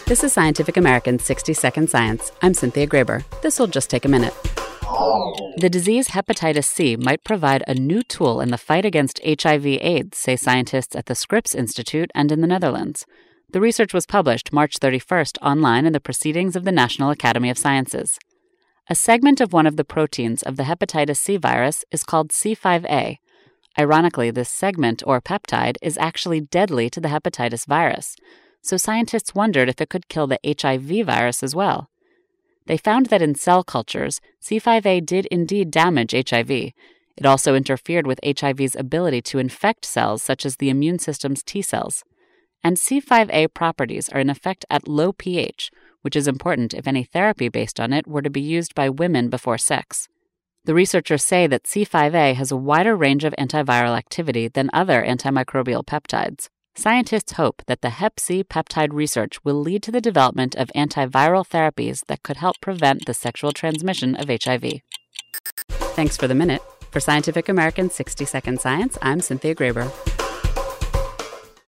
This is Scientific American's 60-Second Science. I'm Cynthia Graber. This will just take a minute. The disease hepatitis C might provide a new tool in the fight against HIV/AIDS, say scientists at the Scripps Institute and in the Netherlands. The research was published March 31st online in the Proceedings of the National Academy of Sciences. A segment of one of the proteins of the hepatitis C virus is called C5a. Ironically, this segment, or peptide, is actually deadly to the hepatitis virus, so scientists wondered if it could kill the HIV virus as well. They found that in cell cultures, C5a did indeed damage HIV. It also interfered with HIV's ability to infect cells such as the immune system's T cells. And C5a properties are in effect at low pH, which is important if any therapy based on it were to be used by women before sex. The researchers say that C5a has a wider range of antiviral activity than other antimicrobial peptides. Scientists hope that the Hep C peptide research will lead to the development of antiviral therapies that could help prevent the sexual transmission of HIV. Thanks for the minute. For Scientific American's 60-Second Science, I'm Cynthia Graber.